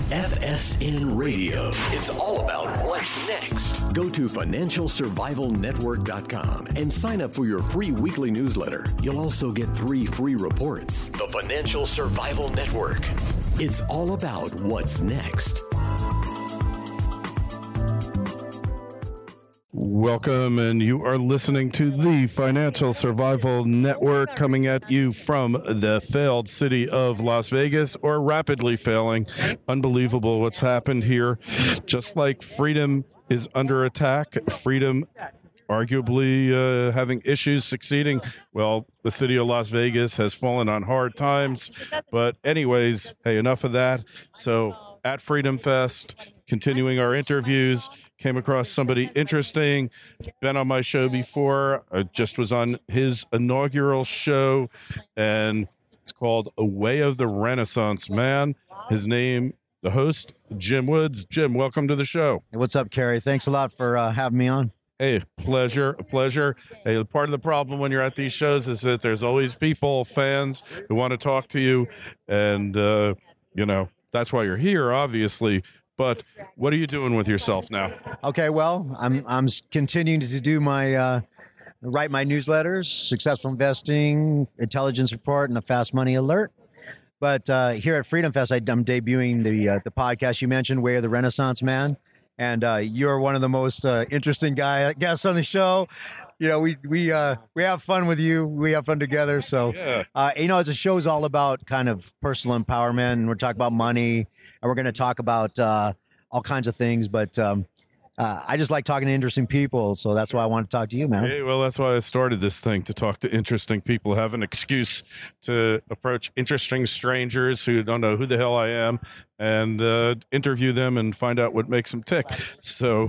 FSN Radio. It's all about what's next. Go to financialsurvivalnetwork.com and sign up for your free weekly newsletter. You'll also get 3 free reports. The Financial Survival Network. It's all about what's next. Welcome, and you are listening to the Financial Survival Network, coming at you from the failed city of Las Vegas, or rapidly failing. Unbelievable what's happened here. Just like freedom is under attack, freedom arguably having issues succeeding. Well, the city of Las Vegas has fallen on hard times. But anyways, hey, enough of that. So at Freedom Fest, continuing our interviews, came across somebody interesting, been on my show before. I just was on his inaugural show, and it's called A Way of the Renaissance Man. His name, the host, Jim Woods. Jim, welcome to the show. Hey, what's up, Kerry? Thanks a lot for having me on. Hey, a pleasure. Hey, part of the problem when you're at these shows is that there's always people, fans, who want to talk to you, and, that's why you're here, obviously. But what are you doing with yourself now? Okay, well, I'm continuing to do my write my newsletters, Successful Investing, Intelligence Report, and the Fast Money Alert. But here at Freedom Fest, I'm debuting the podcast you mentioned, Way of the Renaissance Man, and you're one of the most interesting guests on the show. You know, we have fun with you. We have fun together. So, as the show's all about kind of personal empowerment, and we're talking about money, and we're going to talk about all kinds of things. But I just like talking to interesting people, so that's why I want to talk to you, man. Hey, well, that's why I started this thing, to talk to interesting people, have an excuse to approach interesting strangers who don't know who the hell I am, and interview them and find out what makes them tick. So.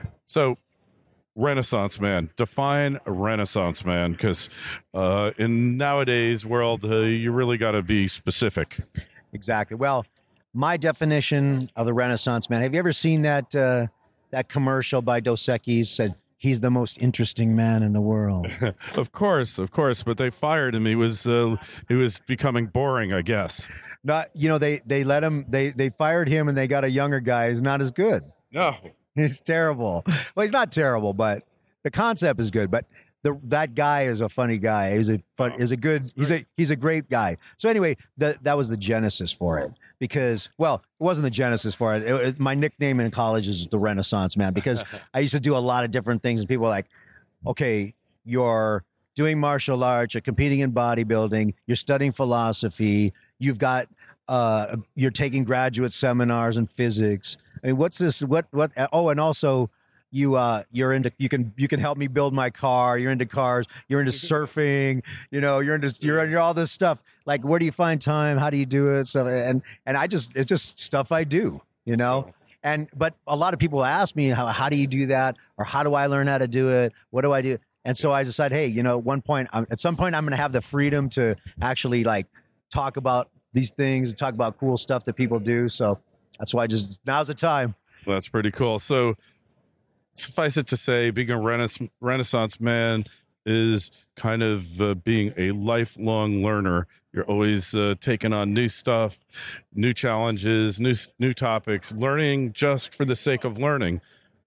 Renaissance man. Define a Renaissance man, because in nowadays world, you really got to be specific. Exactly. Well, my definition of the Renaissance man. Have you ever seen that commercial by Dos Equis said he's the most interesting man in the world? Of course. But they fired him. He was becoming boring, I guess. Not. They let him. They fired him, and they got a younger guy who's not as good. No. He's terrible. Well, he's not terrible, but the concept is good. But that guy is a funny guy. He's a great guy. So anyway, that was the genesis for it. Because, well, it wasn't the genesis for it. My nickname in college is the Renaissance Man, because I used to do a lot of different things, and people were like, okay, you're doing martial arts, you're competing in bodybuilding, you're studying philosophy, you've got you're taking graduate seminars in physics. I mean, what's this? What? Oh, and also, you're into. You can help me build my car. You're into cars. You're into surfing. You're into all this stuff. Like, where do you find time? How do you do it? So, and it's just stuff I do. But a lot of people ask me, how do you do that, or how do I learn how to do it? What do I do? And so I decided, hey, at some point, I'm going to have the freedom to actually talk about these things and talk about cool stuff that people do. So that's why now's the time. Well, that's pretty cool. So suffice it to say, being a Renaissance man is kind of being a lifelong learner. You're always taking on new stuff, new challenges, new topics, learning just for the sake of learning.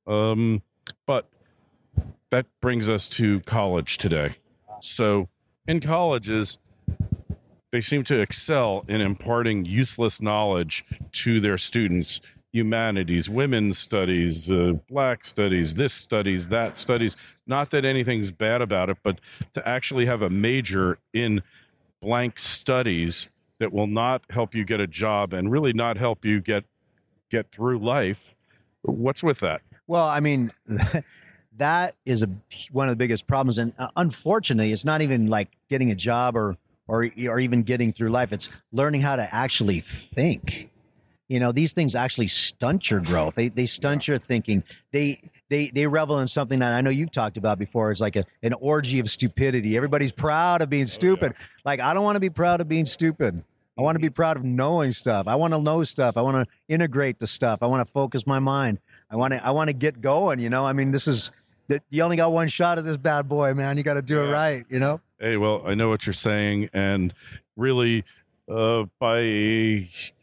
But that brings us to college today. So in colleges, they seem to excel in imparting useless knowledge to their students. Humanities, women's studies, black studies, this studies, that studies. Not that anything's bad about it, but to actually have a major in blank studies that will not help you get a job and really not help you get through life. What's with that? Well, I mean, that is one of the biggest problems. And unfortunately, it's not even like getting a job or even getting through life. It's learning how to actually think. These things actually stunt your growth. They stunt your thinking. They revel in something that I know you've talked about before. It's like an orgy of stupidity. Everybody's proud of being stupid. Yeah. Like, I don't want to be proud of being stupid. I want to be proud of knowing stuff. I want to know stuff. I want to integrate the stuff. I want to focus my mind. I want to get going. I mean, you only got one shot at this bad boy, man. You got to do it right. Hey, well, I know what you're saying, and really, by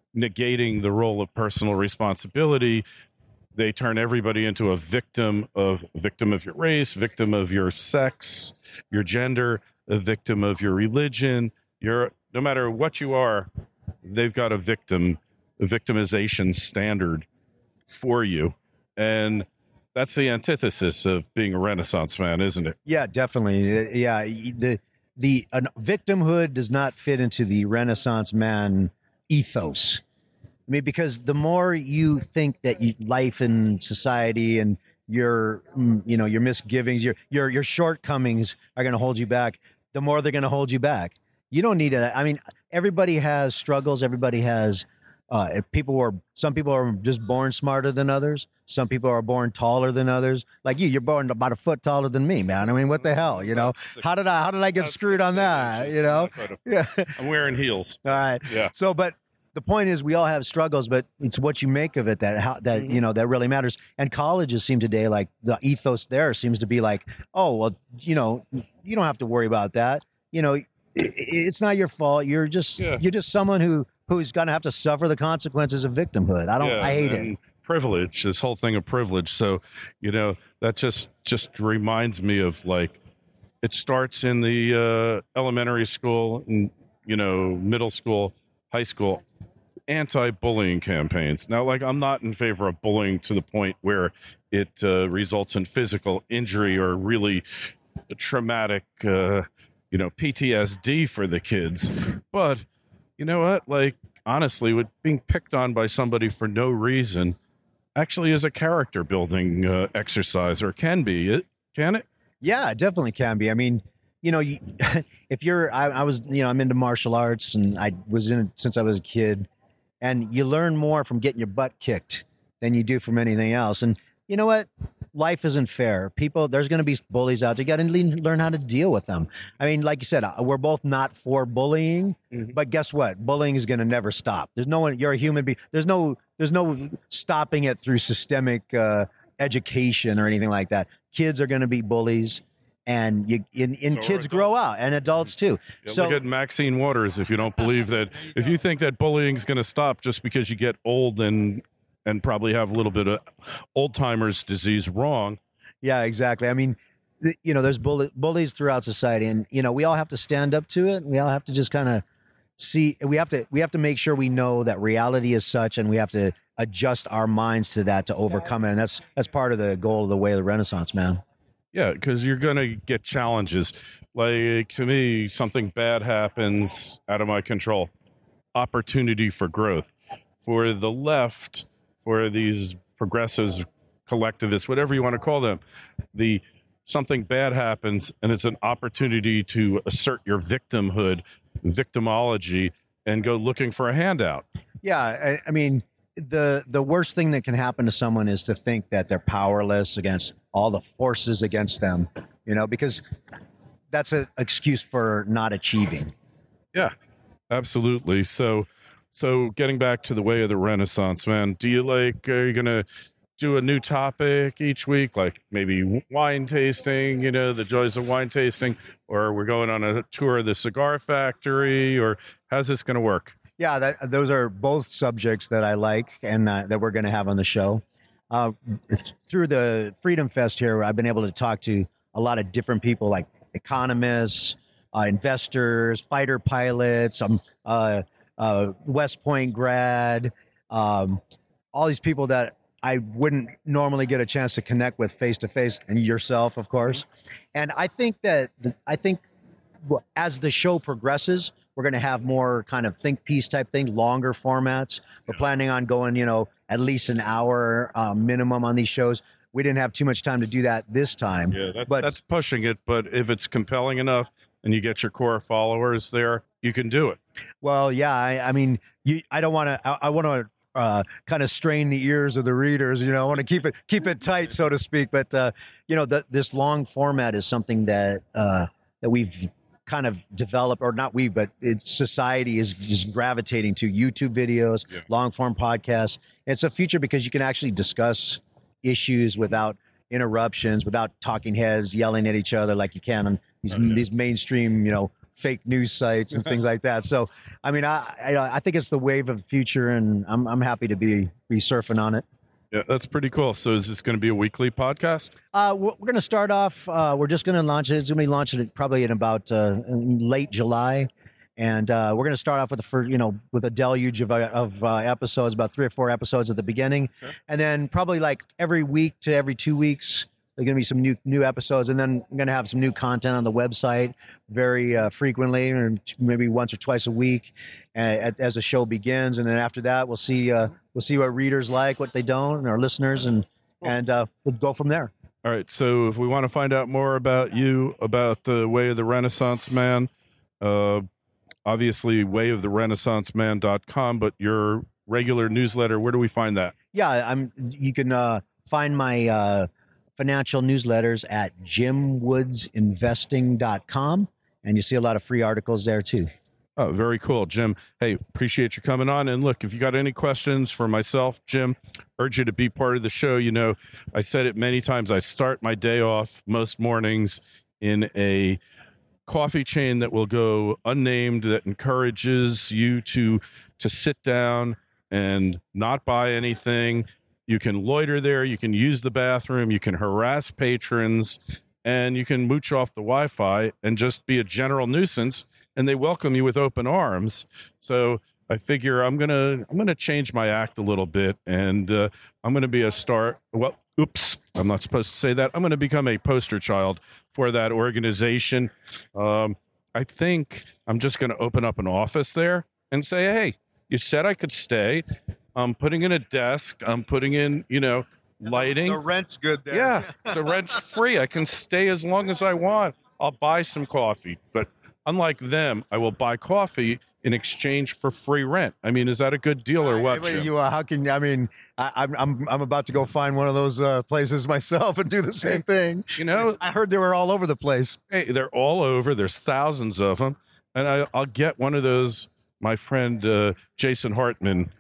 negating the role of personal responsibility, they turn everybody into a victim of your race, victim of your sex, your gender, a victim of your religion. No matter what you are, they've got a victimization standard for you. And that's the antithesis of being a Renaissance man, isn't it? Yeah, definitely. Yeah, the victimhood does not fit into the Renaissance man ethos. I mean, because the more you think that life and society and your misgivings, your shortcomings are going to hold you back, the more they're going to hold you back. You don't need to. I mean, everybody has struggles. Everybody has. Some people are just born smarter than others. Some people are born taller than others. Like you're born about a foot taller than me, man. I mean, what the hell, you know? How did I get screwed on that? You know? Yeah. I'm wearing heels. All right. Yeah. So, but the point is, we all have struggles, but it's what you make of it that really matters. And colleges seem today, like the ethos there seems to be like, oh, well, you don't have to worry about that. It's not your fault. You're just someone who's going to have to suffer the consequences of victimhood. I hate it. Privilege, this whole thing of privilege. So, that just reminds me of like, it starts in the elementary school and, middle school, high school, anti-bullying campaigns. Now, like, I'm not in favor of bullying to the point where it results in physical injury or really traumatic, PTSD for the kids. But you know what? Like, honestly, with being picked on by somebody for no reason actually is a character building exercise, or can be. Can it? Yeah, it definitely can be. I mean, if you're, I'm into martial arts, and I was in it since I was a kid, and you learn more from getting your butt kicked than you do from anything else. And you know what? Life isn't fair. There's going to be bullies out there. You got to learn how to deal with them. I mean, like you said, we're both not for bullying, but guess what? Bullying is going to never stop. There's no one. You're a human being. There's no stopping it through systemic education or anything like that. Kids are going to be bullies, and kids grow out, and adults too. Yeah, so look at Maxine Waters. If you don't believe that, if you think that bullying is going to stop just because you get old and probably have a little bit of old-timers disease, wrong. Yeah, exactly. I mean, there's bullies throughout society, and, we all have to stand up to it. We all have to just kind of see, we have to make sure we know that reality is such, and we have to adjust our minds to that to overcome it. And that's part of the goal of the way of the Renaissance, man. Yeah, because you're going to get challenges. Like, to me, something bad happens out of my control. Opportunity for growth. For the left, for these progressives, collectivists, whatever you want to call them, something bad happens, and it's an opportunity to assert your victimology, and go looking for a handout. Yeah, I mean, the worst thing that can happen to someone is to think that they're powerless against all the forces against them, because that's an excuse for not achieving. Yeah, absolutely. So getting back to the way of the Renaissance, man, are you going to do a new topic each week, like maybe wine tasting, the joys of wine tasting, or we're going on a tour of the cigar factory, or how's this going to work? Yeah, those are both subjects that I like and that we're going to have on the show. Through the Freedom Fest here, I've been able to talk to a lot of different people, like economists, investors, fighter pilots, West Point grad, all these people that I wouldn't normally get a chance to connect with face to face, and yourself, of course. And I think as the show progresses, we're going to have more kind of think piece type thing, longer formats. We're planning on going, at least an hour minimum on these shows. We didn't have too much time to do that this time. Yeah, that's pushing it. But if it's compelling enough and you get your core followers there, you can do it. Well, yeah. I mean, I don't want to. I want to kind of strain the ears of the readers. I want to keep it tight, so to speak. But this long format is something that we've kind of developed, or not we, but society is just gravitating to. YouTube videos, long form podcasts. It's a future because you can actually discuss issues without interruptions, without talking heads yelling at each other like you can on these mainstream, fake news sites and things like that. So, I mean, I think it's the wave of the future, and I'm happy to be surfing on it. Yeah, that's pretty cool. So is this going to be a weekly podcast? We're going to start off. We're just going to launch it. It's going to be launching probably in about in late July. And we're going to start off with the first, with a deluge of episodes, about 3 or 4 episodes at the beginning. Okay. And then probably like every week to every 2 weeks, there's going to be some new episodes. And then I'm going to have some new content on the website very frequently, or maybe once or twice a week as the show begins. And then after that, we'll see what readers like, what they don't, and our listeners, and we'll go from there. All right. So if we want to find out more about you, about the Way of the Renaissance Man, obviously wayoftherenaissanceman.com, but your regular newsletter, where do we find that? Yeah, you can find my financial newsletters at jimwoodsinvesting.com, and you see a lot of free articles there too. Oh, very cool, Jim. Hey, appreciate you coming on. And look, if you got any questions for myself, Jim, urge you to be part of the show. I said it many times. I start my day off most mornings in a coffee chain that will go unnamed, that encourages you to sit down and not buy anything. You can loiter there, you can use the bathroom, you can harass patrons, and you can mooch off the Wi-Fi and just be a general nuisance, and they welcome you with open arms. So I figure I'm gonna change my act a little bit, and I'm gonna be a star. Well, oops, I'm not supposed to say that. I'm going to become a poster child for that organization. I think I'm just going to open up an office there and say, hey, you said I could stay. I'm putting in a desk. I'm putting in, lighting. The rent's good there. Yeah, the rent's free. I can stay as long as I want. I'll buy some coffee. But unlike them, I will buy coffee in exchange for free rent. I mean, is that a good deal or what? How can I mean? I'm about to go find one of those places myself and do the same thing. I heard they were all over the place. Hey, they're all over. There's thousands of them, and I'll get one of those. My friend Jason Hartman,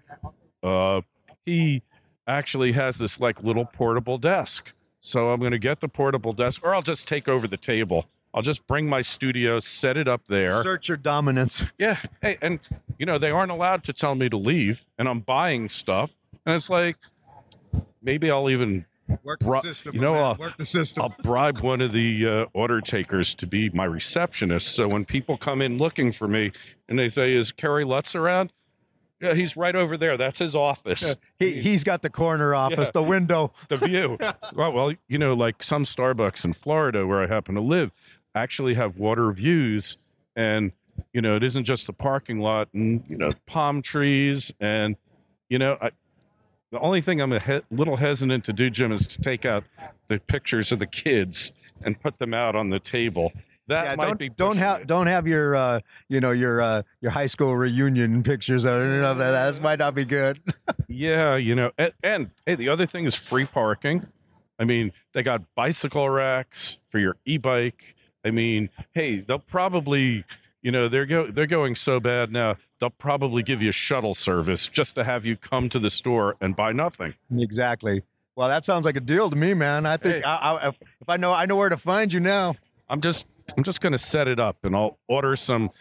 he actually has this like little portable desk. So I'm going to get the portable desk, or I'll just take over the table. I'll just bring my studio, set it up there. Assert your dominance. Yeah. Hey, and, they aren't allowed to tell me to leave, and I'm buying stuff. And it's like, maybe I'll even work the system. Work the system. I'll bribe one of the order takers to be my receptionist. So when people come in looking for me and they say, is Kerry Lutz around? Yeah, he's right over there. That's his office. Yeah, he's got the corner office, the window. The view. Well, like some Starbucks in Florida where I happen to live, actually have water views, and it isn't just the parking lot and palm trees, and the only thing I'm a little hesitant to do, Jim, is to take out the pictures of the kids and put them out on the table. That might be don't have your your high school reunion pictures. That might not be good. Yeah, and hey, the other thing is free parking. I mean, they got bicycle racks for your e-bike. I mean, hey, they'll probably, they're going so bad now, they'll probably give you a shuttle service just to have you come to the store and buy nothing. Exactly. Well, that sounds like a deal to me, man. I think if I know where to find you now. I'm just going to set it up, and I'll order some,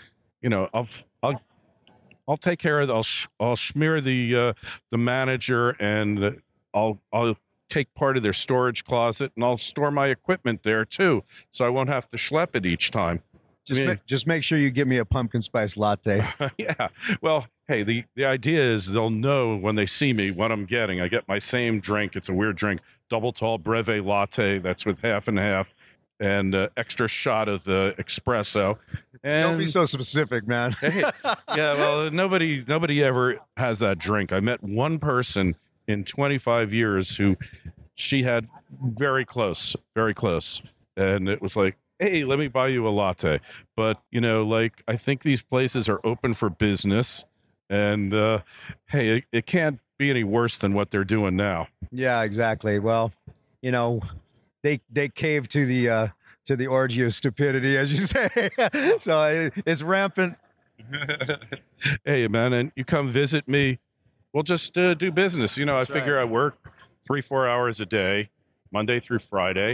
I'll take care of I'll smear the manager, and I'll take part of their storage closet, and I'll store my equipment there too, so I won't have to schlep it each time. Just make sure you give me a pumpkin spice latte. Yeah. Well, hey, the idea is they'll know when they see me what I'm getting. I get my same drink. It's a weird drink, double tall breve latte. That's with half and half, and extra shot of the espresso. And don't be so specific, man. Hey, yeah. Well, nobody ever has that drink. I met one person in 25 years who she had very close. And it was like, hey, let me buy you a latte. But, I think these places are open for business. And, hey, it can't be any worse than what they're doing now. Yeah, exactly. Well, they cave to the orgy of stupidity, as you say. So it's rampant. Hey, man, and you come visit me. We'll just do business. I figure I work 3-4 hours a day, Monday through Friday,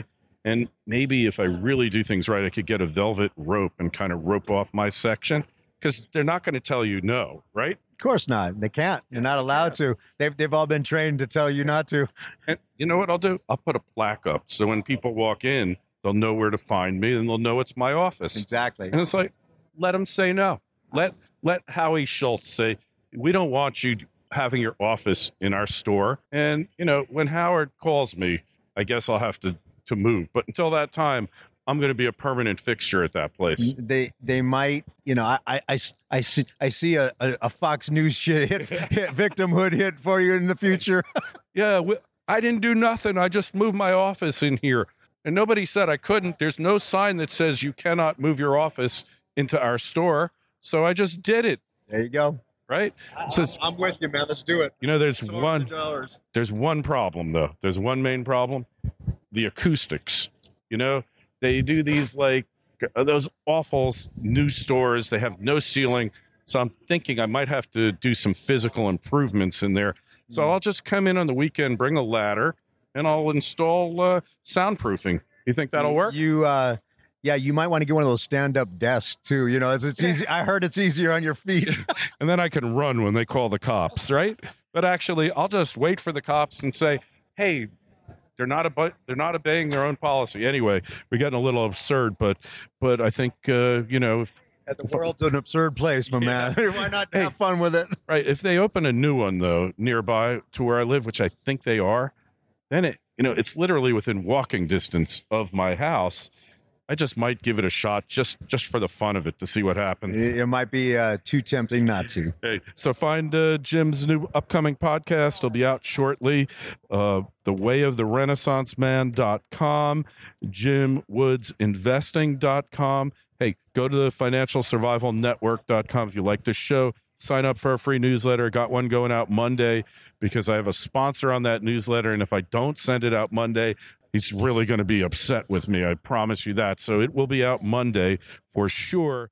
And maybe if I really do things right, I could get a velvet rope and kind of rope off my section, because they're not going to tell you no, right? Of course not. They can't. You're not allowed to. They've all been trained to tell you not to. And you know what I'll do? I'll put a plaque up, so when people walk in, they'll know where to find me, and they'll know it's my office. Exactly. And it's like, let them say no. Let Howie Schultz say, we don't want you having your office in our store. And, you know, when Howard calls me, I guess I'll have to move. But until that time, I'm going to be a permanent fixture at that place. They might, you know, I see a Fox News shit hit victimhood hit for you in the future. Yeah, I didn't do nothing. I just moved my office in here. And nobody said I couldn't. There's no sign that says you cannot move your office into our store. So I just did it. There you go. Right? It says, I'm with you, man. Let's do it. You know, there's one problem, though. There's one main problem. The acoustics. You know, they do these like those awful new stores. They have no ceiling. So I'm thinking I might have to do some physical improvements in there. So I'll just come in on the weekend, bring a ladder, and I'll install soundproofing. You think that'll work? Yeah, you might want to get one of those stand-up desks too. You know, it's easy. I heard it's easier on your feet. And then I can run when they call the cops, right? But actually, I'll just wait for the cops and say, "Hey, they're not obeying their own policy." Anyway, we're getting a little absurd, but I think you know. The world's an absurd place, my man. Why not have fun with it? Right. If they open a new one though nearby to where I live, which I think they are, then it's literally within walking distance of my house. I just might give it a shot just for the fun of it to see what happens. It might be too tempting not to. Hey, so find Jim's new upcoming podcast. It'll be out shortly. thewayoftherenaissanceman.com, jimwoodsinvesting.com. Hey, go to the financialsurvivalnetwork.com if you like this show. Sign up for a free newsletter. Got one going out Monday because I have a sponsor on that newsletter, and if I don't send it out Monday, he's really going to be upset with me. I promise you that. So it will be out Monday for sure.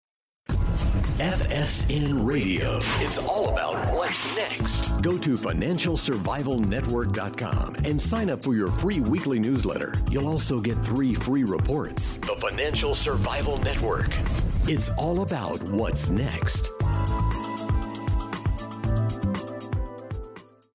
FSN Radio. It's all about what's next. Go to financialsurvivalnetwork.com and sign up for your free weekly newsletter. You'll also get 3 free reports. The Financial Survival Network. It's all about what's next.